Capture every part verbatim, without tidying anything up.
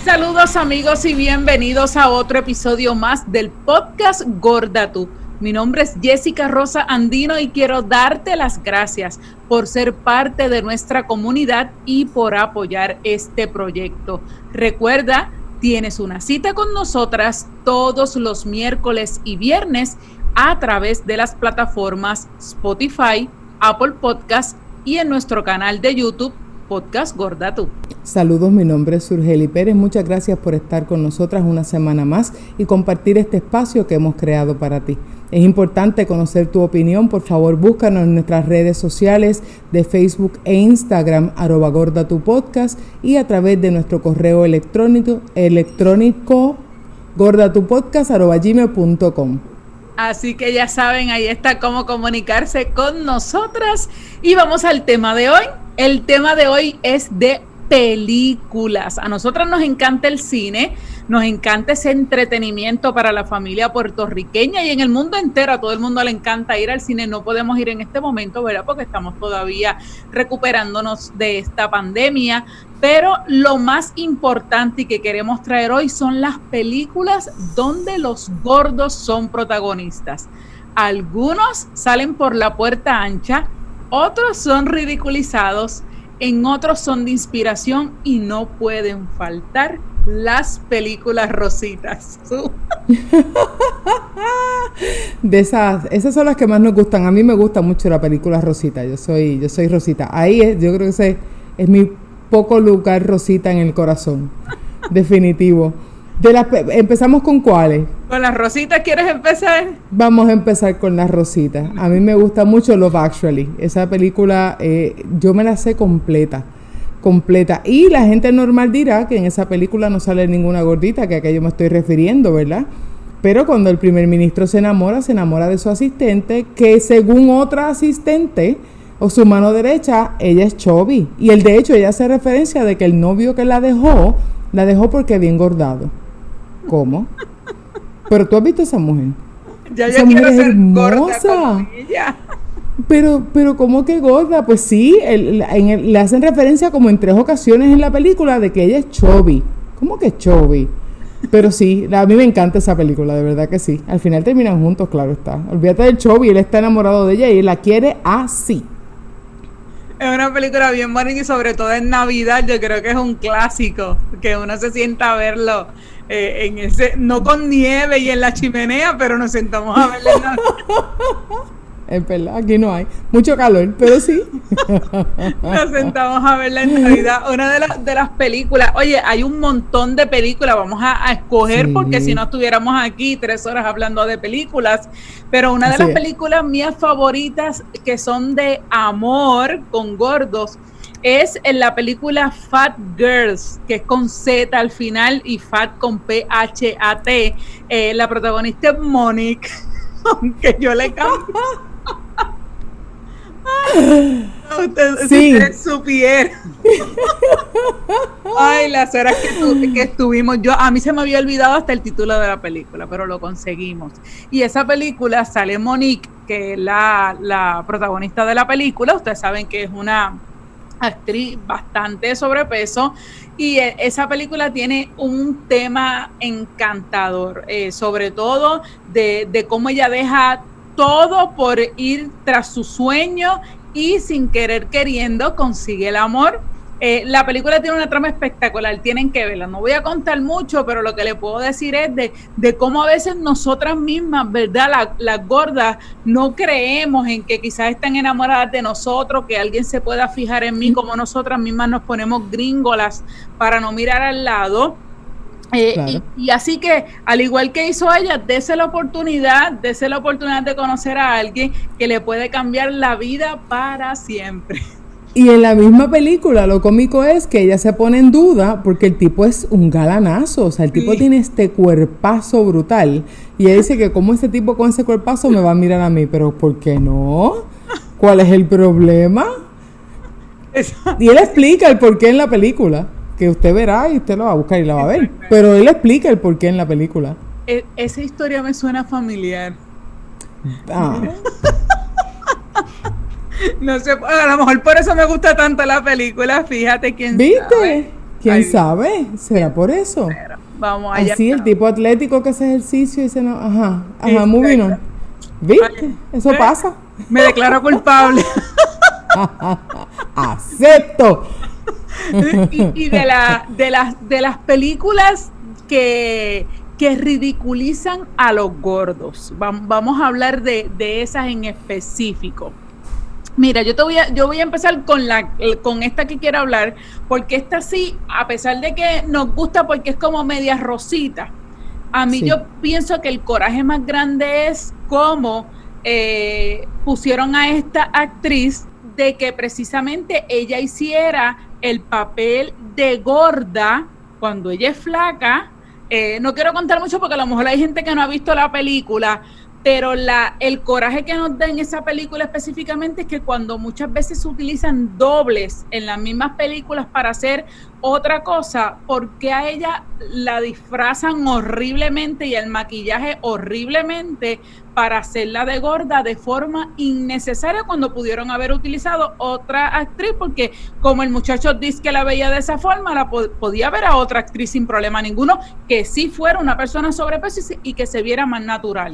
Saludos amigos y bienvenidos a otro episodio más del podcast Gorda Tú. Mi nombre es Jessica Rosa Andino y quiero darte las gracias por ser parte de nuestra comunidad y por apoyar este proyecto. Recuerda, tienes una cita con nosotras todos los miércoles y viernes a través de las plataformas Spotify, Apple Podcast y en nuestro canal de YouTube, Podcast Gorda Tú. Saludos, mi nombre es Surgeli Pérez. Muchas gracias por estar con nosotras una semana más y compartir este espacio que hemos creado para ti. Es importante conocer tu opinión. Por favor, búscanos en nuestras redes sociales de Facebook e Instagram, arroba Gorda Tu Podcast, y a través de nuestro correo electrónico, electrónico gordatupodcast arroba gmail punto com. Así que ya saben, ahí está cómo comunicarse con nosotras. Y vamos al tema de hoy. El tema de hoy es de películas. A nosotras nos encanta el cine, nos encanta ese entretenimiento para la familia puertorriqueña y en el mundo entero, a todo el mundo le encanta ir al cine. No podemos ir en este momento, ¿verdad? Porque estamos todavía recuperándonos de esta pandemia, pero lo más importante y que queremos traer hoy son las películas donde los gordos son protagonistas. Algunos salen por la puerta ancha, otros son ridiculizados, en otros son de inspiración y no pueden faltar las películas rositas. De esas, esas son las que más nos gustan. A mí me gusta mucho la película Rosita. Yo soy, yo soy Rosita. Ahí es, yo creo que ese es mi poco lugar Rosita en el corazón. Definitivo. De las, ¿empezamos con cuáles? ¿Con las rositas quieres empezar? Vamos a empezar con las rositas. A mí me gusta mucho Love Actually. Esa película, eh, yo me la sé completa, completa. Y la gente normal dirá que en esa película no sale ninguna gordita, que a qué yo me estoy refiriendo, ¿verdad? Pero cuando el primer ministro se enamora, se enamora de su asistente, que según otra asistente o su mano derecha, ella es chubby. Y el de hecho, ella hace referencia de que el novio que la dejó, la dejó porque había engordado. ¿Cómo? Pero tú has visto a esa mujer. Ya esa yo mujer quiero es ser hermosa. gorda como ella. Pero, pero ¿cómo que gorda? Pues sí, el, en el, le hacen referencia como en tres ocasiones en la película de que ella es chubby. ¿Cómo que chubby? Pero sí, a mí me encanta esa película, de verdad que sí. Al final terminan juntos, claro está. Olvídate del chubby, él está enamorado de ella y él la quiere así. Es una película bien bonita y sobre todo en Navidad yo creo que es un clásico, que uno se sienta a verlo eh, en ese, no con nieve y en la chimenea, pero nos sentamos a verlo en Navidad. Es verdad, aquí no hay mucho calor, pero sí. Nos sentamos a verla en Navidad. Una de las de las películas, oye, hay un montón de películas, vamos a, a escoger sí. Porque si no estuviéramos aquí tres horas hablando de películas, pero una de Así las es. películas mías favoritas que son de amor con gordos es en la película Fat Girls, que es con Z al final y Fat con P H A T. Eh, la protagonista es Monique, aunque yo le cambio. Usted, sí. Si ustedes supieran. Ay, las horas que, tu, que estuvimos. Yo, a mí se me había olvidado hasta el título de la película, pero lo conseguimos. Y esa película sale Monique, que es la, la protagonista de la película. Ustedes saben que es una actriz bastante sobrepeso. Y esa película tiene un tema encantador, eh, sobre todo de, de cómo ella deja todo por ir tras su sueño y sin querer queriendo consigue el amor. Eh, la película tiene una trama espectacular, tienen que verla. No voy a contar mucho, pero lo que le puedo decir es de, de cómo a veces nosotras mismas, ¿verdad? Las la gordas no creemos en que quizás están enamoradas de nosotros, que alguien se pueda fijar en mí, como nosotras mismas nos ponemos gringolas para no mirar al lado. Eh, claro. y, y así que, al igual que hizo ella, dese la oportunidad, dese la oportunidad de conocer a alguien que le puede cambiar la vida para siempre. Y en la misma película, lo cómico es que ella se pone en duda porque el tipo es un galanazo, o sea, el tipo sí. tiene este cuerpazo brutal. Y ella dice que como este tipo con ese cuerpazo me va a mirar a mí, pero ¿por qué no? ¿Cuál es el problema? Eso. Y él explica el porqué en la película. Que usted verá y usted lo va a buscar y la va a ver. Pero él explica el porqué en la película. E- esa historia me suena familiar. Ah. No sé, a lo mejor por eso me gusta tanto la película, fíjate quién ¿Viste? sabe. ¿Quién Ay, sabe? ¿Será por eso? pero vamos allá. Así, el tipo atlético que hace ejercicio y dice, no, ajá, ajá, Exacto. muy bien. ¿Viste? Ay, Eso ¿ves? pasa. Me declaro culpable. ¡Acepto! y, y de, la, de, las, de las películas que, que ridiculizan a los gordos, vamos, vamos a hablar de, de esas en específico. Mira, yo te voy a, yo voy a empezar con la, con esta que quiero hablar, porque esta sí, a pesar de que nos gusta porque es como media rosita, a mí sí. Yo pienso que el coraje más grande es cómo eh, pusieron a esta actriz de que precisamente ella hiciera el papel de gorda cuando ella es flaca. Eh, no quiero contar mucho porque a lo mejor hay gente que no ha visto la película, pero la, el coraje que nos da en esa película específicamente es que cuando muchas veces se utilizan dobles en las mismas películas para hacer otra cosa, ¿por qué a ella la disfrazan horriblemente y el maquillaje horriblemente para hacerla de gorda de forma innecesaria cuando pudieron haber utilizado otra actriz? Porque como el muchacho dice que la veía de esa forma, la po- podía ver a otra actriz sin problema ninguno, que sí fuera una persona sobrepeso y, y que se viera más natural.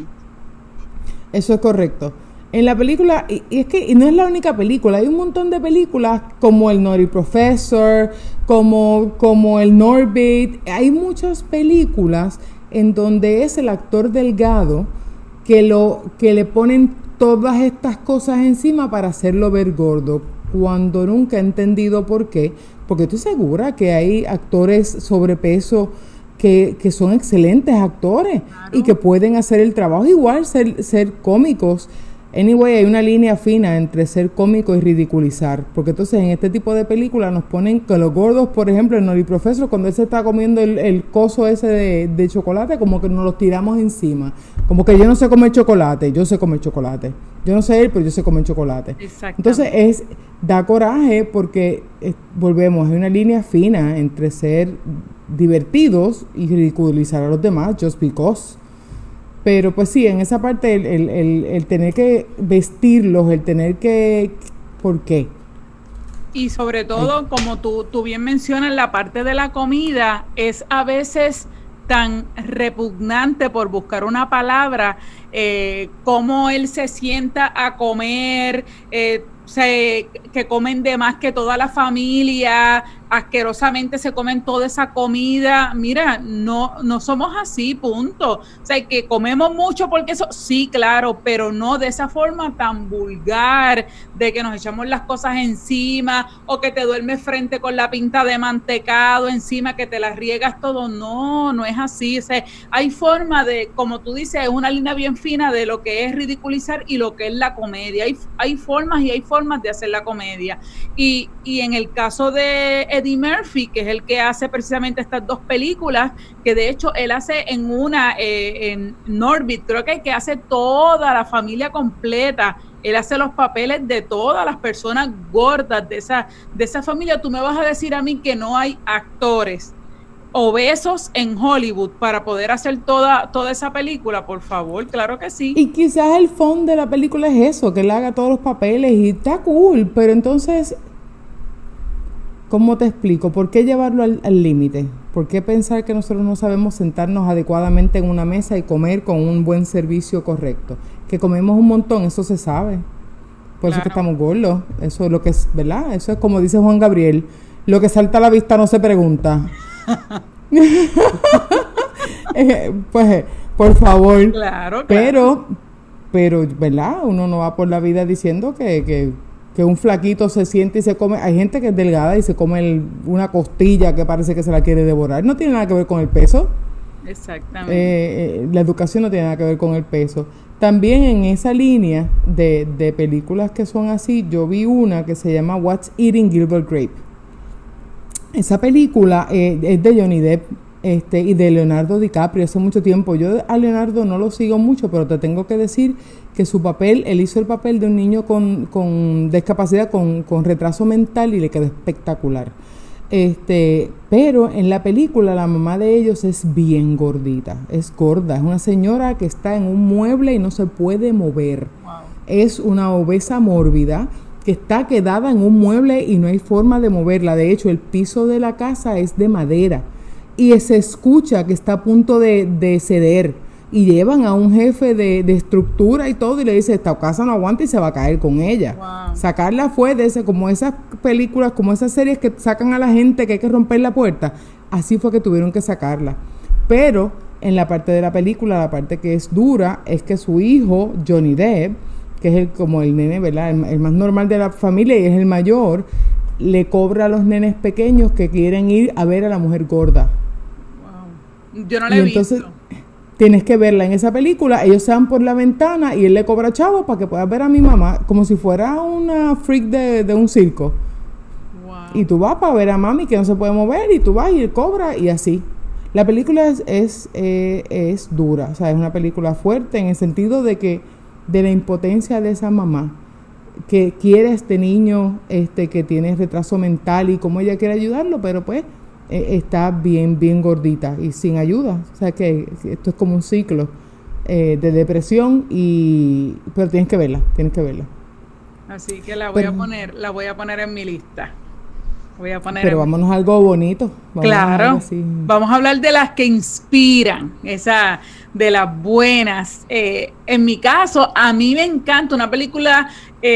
Eso es correcto. En la película, y, y es que y no es la única película, hay un montón de películas como el Naughty Professor, como, como el Norbit, hay muchas películas en donde es el actor delgado que, lo, que le ponen todas estas cosas encima para hacerlo ver gordo, cuando nunca he entendido por qué, porque estoy segura que hay actores sobrepeso Que, que son excelentes actores, claro, y que pueden hacer el trabajo igual, ser, ser cómicos. Anyway, hay una línea fina entre ser cómico y ridiculizar, porque entonces en este tipo de películas nos ponen que los gordos, por ejemplo, en Naughty Professor, cuando él se está comiendo el, el coso ese de, de chocolate, como que nos los tiramos encima, como que yo no sé comer chocolate, yo sé comer chocolate, yo no sé él, pero yo sé comer chocolate. Entonces es, da coraje porque es, volvemos, hay una línea fina entre ser divertidos y ridiculizar a los demás just because. Pero pues sí, en esa parte el, el, el, el tener que vestirlos, el tener que... ¿Por qué? Y sobre todo, Ay. como tú, tú bien mencionas, la parte de la comida es a veces tan repugnante, por buscar una palabra, eh, cómo él se sienta a comer, eh, se, que comen de más que toda la familia, asquerosamente se comen toda esa comida. Mira, no, no somos así, punto. O sea, que comemos mucho porque eso, sí, claro, pero no de esa forma tan vulgar, de que nos echamos las cosas encima, o que te duermes frente con la pinta de mantecado encima, que te las riegas todo. No, no es así. O sea, hay forma de, como tú dices, es una línea bien fina de lo que es ridiculizar y lo que es la comedia. Hay, hay formas y hay formas de hacer la comedia. Y, y en el caso de Eddie Murphy, que es el que hace precisamente estas dos películas, que de hecho él hace en una, eh, en Norbit, creo que, que hace toda la familia completa, él hace los papeles de todas las personas gordas de esa, de esa familia. Tú me vas a decir a mí que no hay actores obesos en Hollywood para poder hacer toda, toda esa película, por favor, claro que sí. Y quizás el fondo de la película es eso, que él haga todos los papeles y está cool, pero entonces... ¿Cómo te explico? ¿Por qué llevarlo al límite? ¿Por qué pensar que nosotros no sabemos sentarnos adecuadamente en una mesa y comer con un buen servicio correcto? Que comemos un montón, eso se sabe. Por claro. Eso es que estamos gordos. Eso es lo que es, ¿verdad? Eso es como dice Juan Gabriel. Lo que salta a la vista no se pregunta. eh, pues, por favor. Claro, claro. Pero, pero, ¿verdad? Uno no va por la vida diciendo que... que que un flaquito se siente y se come. Hay gente que es delgada y se come el, una costilla que parece que se la quiere devorar. No tiene nada que ver con el peso. Exactamente. Eh, eh, la educación no tiene nada que ver con el peso. También en esa línea de, de películas que son así, yo vi una que se llama What's Eating Gilbert Grape. Esa película eh, es de Johnny Depp este, y de Leonardo DiCaprio hace mucho tiempo. Yo a Leonardo no lo sigo mucho, pero te tengo que decir que su papel, él hizo el papel de un niño con, con discapacidad, con, con retraso mental, y le quedó espectacular. Este, pero en la película la mamá de ellos es bien gordita, es gorda, es una señora que está en un mueble y no se puede mover. Wow. Es una obesa mórbida que está quedada en un mueble y no hay forma de moverla. De hecho, el piso de la casa es de madera y se escucha que está a punto de, de ceder. Y llevan a un jefe de, de estructura y todo y le dice, esta casa no aguanta y se va a caer con ella. Wow. Sacarla fue de ese, como esas películas, como esas series que sacan a la gente que hay que romper la puerta. Así fue que tuvieron que sacarla. Pero en la parte de la película, la parte que es dura, es que su hijo, Johnny Depp, que es el, como el nene, ¿verdad? El, el más normal de la familia y es el mayor, le cobra a los nenes pequeños que quieren ir a ver a la mujer gorda. Wow. Yo no la he entonces, visto. Tienes que verla en esa película, ellos se van por la ventana y él le cobra chavo para que puedas ver a mi mamá, como si fuera una freak de, de un circo. Wow. Y tú vas para ver a mami que no se puede mover y tú vas y él cobra y así. La película es, es, eh, es dura, o sea, es una película fuerte en el sentido de que de la impotencia de esa mamá que quiere a este niño este que tiene retraso mental y cómo ella quiere ayudarlo, pero pues eh, está bien, bien gordita y sin ayuda. O sea que esto es como un ciclo eh, de depresión y pero tienes que verla, tienes que verla. Así que la voy pero, a poner, la voy a poner en mi lista. Voy a poner pero vámonos a algo bonito. Vamos claro, a vamos a hablar de las que inspiran, esa de las buenas. Eh, en mi caso, a mí me encanta una película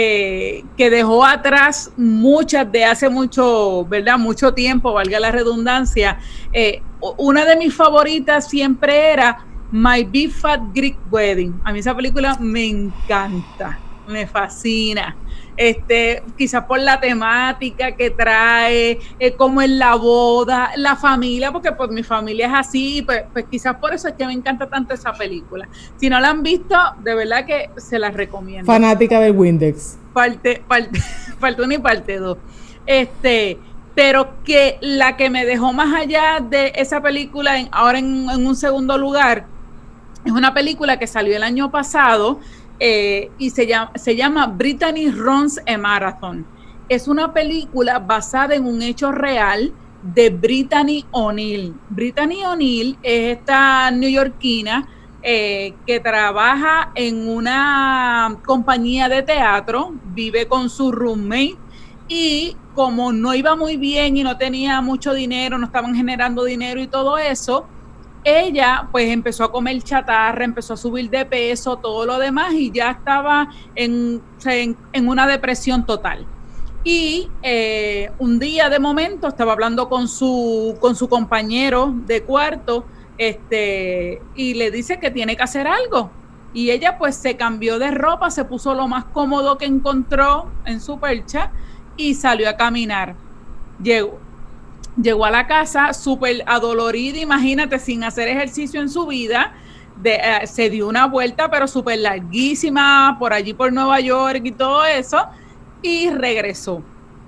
eh, que dejó atrás muchas de hace mucho, ¿verdad? Mucho tiempo, valga la redundancia. Eh, una de mis favoritas siempre era My Big Fat Greek Wedding. A mí esa película me encanta, me fascina. Este, quizás por la temática que trae, eh, como en la boda, la familia, porque pues mi familia es así, pues, pues quizás por eso es que me encanta tanto esa película. Si no la han visto, de verdad que se las recomiendo. Fanática del Windex. Parte, parte, parte uno y parte dos. Este, pero que la que me dejó más allá de esa película, en, ahora en, en un segundo lugar, es una película que salió el año pasado. Eh, y se llama, se llama Brittany Runs a Marathon. Es una película basada en un hecho real de Brittany O'Neill. Brittany O'Neill es esta neoyorquina eh, que trabaja en una compañía de teatro, vive con su roommate y como no iba muy bien y no tenía mucho dinero, no estaban generando dinero y todo eso, ella pues empezó a comer chatarra, empezó a subir de peso, todo lo demás y ya estaba en, en, en una depresión total. Y eh, un día de momento estaba hablando con su, con su compañero de cuarto este, y le dice que tiene que hacer algo. Y ella pues se cambió de ropa, se puso lo más cómodo que encontró en su percha y salió a caminar. Llegó. Llegó a la casa súper adolorida, imagínate, sin hacer ejercicio en su vida, de, eh, se dio una vuelta, pero súper larguísima, por allí por Nueva York y todo eso, y regresó.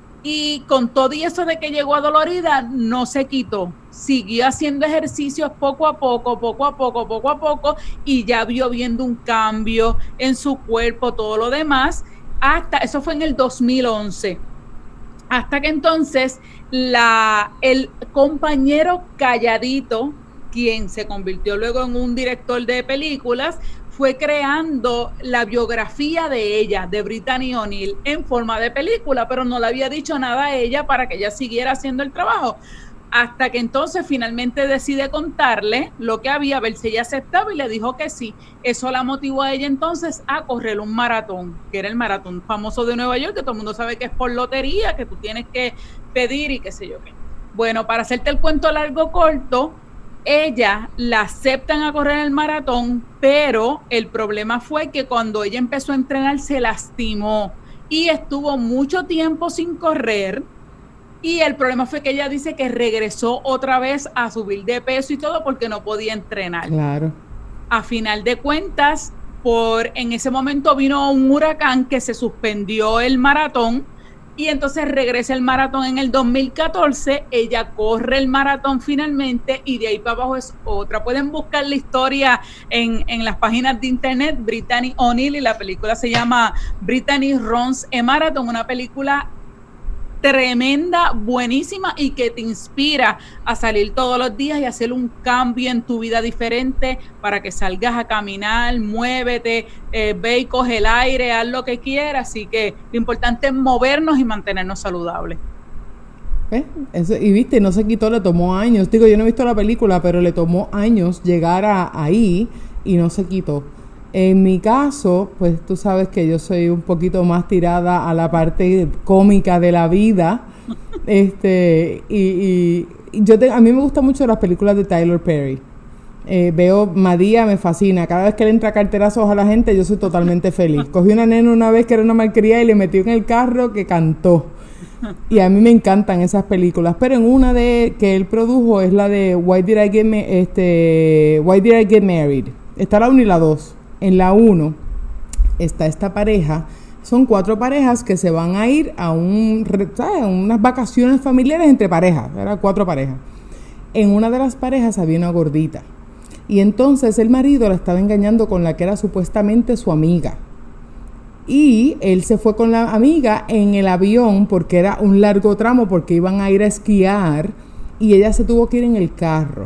Y con todo y eso de que llegó adolorida, no se quitó. Siguió haciendo ejercicios poco a poco, poco a poco, poco a poco, y ya vio viendo un cambio en su cuerpo, todo lo demás, hasta, eso fue en el dos mil once. Hasta que entonces la, el compañero calladito, quien se convirtió luego en un director de películas, fue creando la biografía de ella, de Brittany O'Neill, en forma de película, pero no le había dicho nada a ella para que ella siguiera haciendo el trabajo. Hasta que entonces finalmente decide contarle lo que había, a ver si ella aceptaba y le dijo que sí. Eso la motivó a ella entonces a correr un maratón, que era el maratón famoso de Nueva York, que todo el mundo sabe que es por lotería, que tú tienes que pedir y qué sé yo qué. Bueno, para hacerte el cuento largo corto, ella la aceptan a correr el maratón, pero el problema fue que cuando ella empezó a entrenar se lastimó y estuvo mucho tiempo sin correr. Y el problema fue que ella dice que regresó otra vez a subir de peso y todo porque no podía entrenar. Claro. A final de cuentas, por en ese momento vino un huracán que se suspendió el maratón y entonces regresa el maratón en el dos mil catorce. Ella corre el maratón finalmente y de ahí para abajo es otra. Pueden buscar la historia en, en las páginas de internet, Brittany O'Neill, y la película se llama Brittany Runs a Marathon, una película tremenda, buenísima y que te inspira a salir todos los días y hacer un cambio en tu vida diferente para que salgas a caminar, muévete, eh, ve y coge el aire, haz lo que quieras. Así que lo importante es movernos y mantenernos saludables. ¿Eh? Eso, y viste, no se quitó, le tomó años. Digo, yo no he visto la película, pero le tomó años llegar a ahí y no se quitó. En mi caso, pues tú sabes que yo soy un poquito más tirada a la parte cómica de la vida. este y, y yo te, a mí me gustan mucho las películas de Tyler Perry. Eh, veo Madía, me fascina. Cada vez que le entra carterazos a la gente, yo soy totalmente feliz. Cogí una nena una vez que era una malcriada y le metió en el carro que cantó. Y a mí me encantan esas películas, pero en una de que él produjo es la de Why Did I Get, Me, este, Why Did I Get Married. Está la uno y la dos. En la uno está esta pareja, son cuatro parejas que se van a ir a un, ¿sabes? unas vacaciones familiares entre parejas, eran cuatro parejas. En una de las parejas había una gordita y entonces el marido la estaba engañando con la que era supuestamente su amiga. Y él se fue con la amiga en el avión porque era un largo tramo, porque iban a ir a esquiar y ella se tuvo que ir en el carro.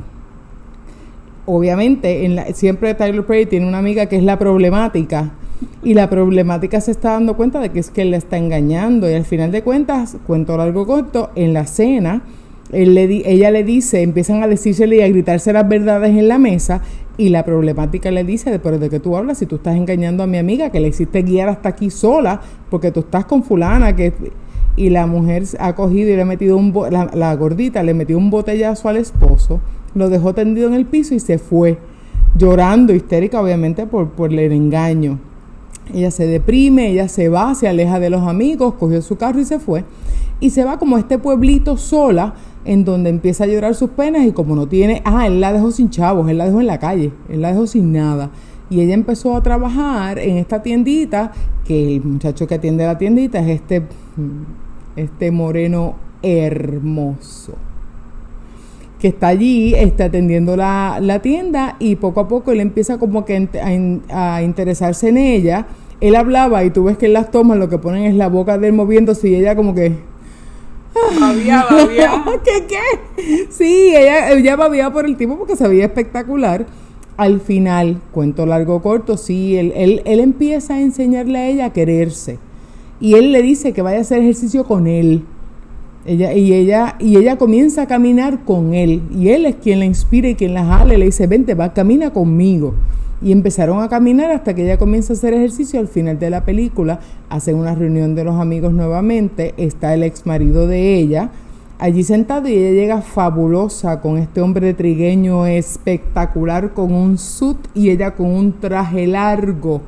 Obviamente, en la, siempre Tyler Perry tiene una amiga que es la problemática y la problemática se está dando cuenta de que es que él la está engañando y al final de cuentas, cuento largo corto, en la cena él le di, ella le dice, empiezan a decírsele y a gritarse las verdades en la mesa y la problemática le dice, pero ¿de qué tú hablas si tú estás engañando a mi amiga que le hiciste guiar hasta aquí sola porque tú estás con fulana? Que y la mujer ha cogido y le ha metido un bo- la, la gordita le metió un botellazo al esposo, lo dejó tendido en el piso y se fue llorando, histérica obviamente por, por el engaño. Ella se deprime, ella se va, se aleja de los amigos, cogió su carro y se fue y se va como a este pueblito sola en donde empieza a llorar sus penas y como no tiene, ah, él la dejó sin chavos, él la dejó en la calle, él la dejó sin nada y ella empezó a trabajar en esta tiendita, que el muchacho que atiende la tiendita es este, este moreno hermoso que está allí, está atendiendo la, la tienda y poco a poco él empieza como que a, a interesarse en ella. Él hablaba y tú ves que en las tomas lo que ponen es la boca de él moviéndose y ella como que babía, babía. ¿Qué, qué? Sí, ella, ella babía por el tipo porque se veía espectacular. Al final, cuento largo corto, sí, él, él, él empieza a enseñarle a ella a quererse y él le dice que vaya a hacer ejercicio con él. Ella, y ella y ella comienza a caminar con él y él es quien la inspira y quien la jala y le dice, vente, va, camina conmigo. Y empezaron a caminar hasta que ella comienza a hacer ejercicio. Al final de la película hacen una reunión de los amigos nuevamente, está el ex marido de ella allí sentado y ella llega fabulosa con este hombre trigueño espectacular con un suit y ella con un traje largo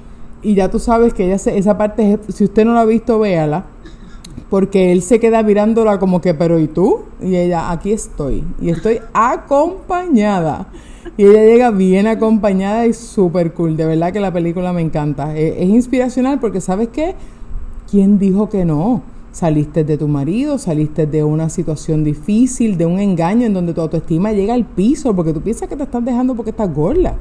y ya tú sabes que ella se, esa parte, si usted no la ha visto, véala, porque él se queda mirándola como que, pero ¿y tú? Y ella, aquí estoy, y estoy acompañada. Y ella llega bien acompañada y súper cool. De verdad que la película me encanta. Es, es inspiracional porque, ¿sabes qué? ¿Quién dijo que no? Saliste de tu marido, saliste de una situación difícil, de un engaño en donde tu autoestima llega al piso porque tú piensas que te estás dejando porque estás gorda.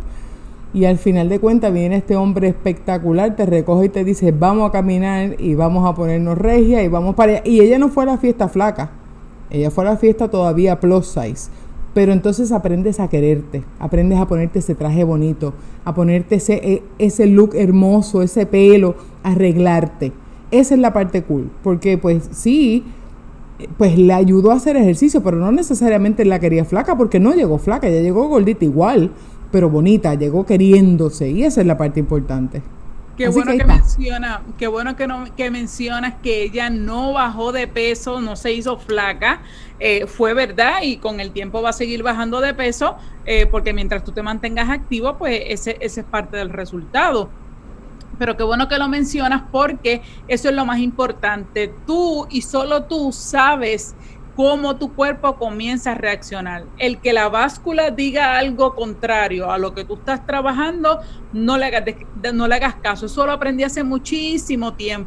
Y al final de cuentas viene este hombre espectacular, te recoge y te dice, vamos a caminar y vamos a ponernos regia y vamos para allá. Y ella no fue a la fiesta flaca, ella fue a la fiesta todavía plus size. Pero entonces aprendes a quererte, aprendes a ponerte ese traje bonito, a ponerte ese, ese look hermoso, ese pelo, a arreglarte. Esa es la parte cool, porque pues sí, pues le ayudó a hacer ejercicio, pero no necesariamente la quería flaca, porque no llegó flaca, ella llegó gordita igual, pero bonita, llegó queriéndose, y esa es la parte importante. Qué Así bueno que, que menciona, qué bueno que no que mencionas que ella no bajó de peso, no se hizo flaca, eh, fue verdad, y con el tiempo va a seguir bajando de peso, eh, porque mientras tú te mantengas activo, pues ese, ese es parte del resultado. Pero qué bueno que lo mencionas porque eso es lo más importante. Tú y solo tú sabes cómo tu cuerpo comienza a reaccionar. El que la báscula diga algo contrario a lo que tú estás trabajando, no le hagas, no le hagas caso. Eso lo aprendí hace muchísimo tiempo.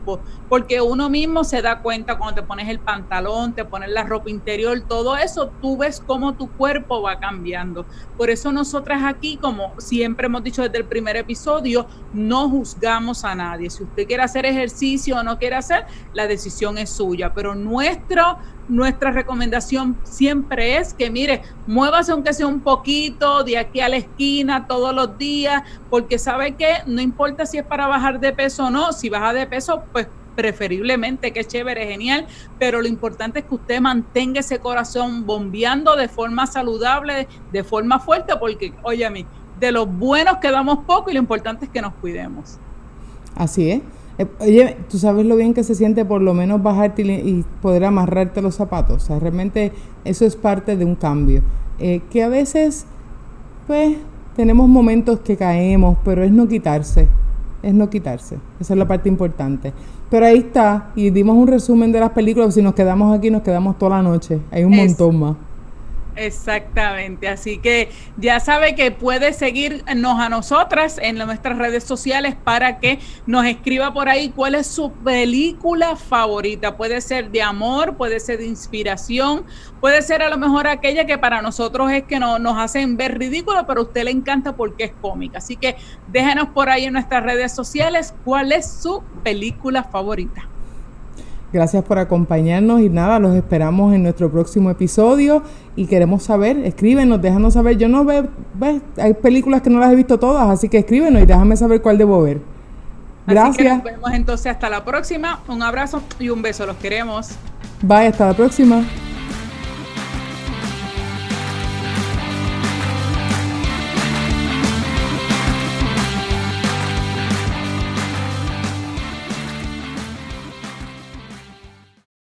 porque uno mismo se da cuenta cuando te pones el pantalón, te pones la ropa interior, todo eso, tú ves cómo tu cuerpo va cambiando. Por eso nosotras aquí, como siempre hemos dicho desde el primer episodio, no juzgamos a nadie. Si usted quiere hacer ejercicio o no quiere hacer, la decisión es suya, pero nuestro Nuestra recomendación siempre es que, mire, muévase aunque sea un poquito de aquí a la esquina todos los días, porque sabe que no importa si es para bajar de peso o no, si baja de peso, pues preferiblemente, que chévere, genial, pero lo importante es que usted mantenga ese corazón bombeando de forma saludable, de forma fuerte, porque, óyame, de los buenos quedamos poco y lo importante es que nos cuidemos. Así es. Oye, tú sabes lo bien que se siente por lo menos bajarte y, y poder amarrarte los zapatos. O sea, realmente eso es parte de un cambio. Eh, que a veces, pues, tenemos momentos que caemos, pero es no quitarse. Es no quitarse. Esa es la parte importante. Pero ahí está. Y dimos un resumen de las películas. Si nos quedamos aquí, nos quedamos toda la noche. Hay un es. montón más. Exactamente, así que ya sabe que puede seguirnos a nosotras en nuestras redes sociales para que nos escriba por ahí cuál es su película favorita. Puede ser de amor, puede ser de inspiración, puede ser a lo mejor aquella que para nosotros es que no, nos hacen ver ridículo, pero a usted le encanta porque es cómica. Así que déjenos por ahí en nuestras redes sociales cuál es su película favorita. Gracias por acompañarnos y nada, los esperamos en nuestro próximo episodio y queremos saber, escríbenos, déjanos saber. Yo no veo, ve, hay películas que no las he visto todas, así que escríbenos y déjame saber cuál debo ver. Gracias. Así que nos vemos entonces hasta la próxima. Un abrazo y un beso, los queremos. Bye, hasta la próxima.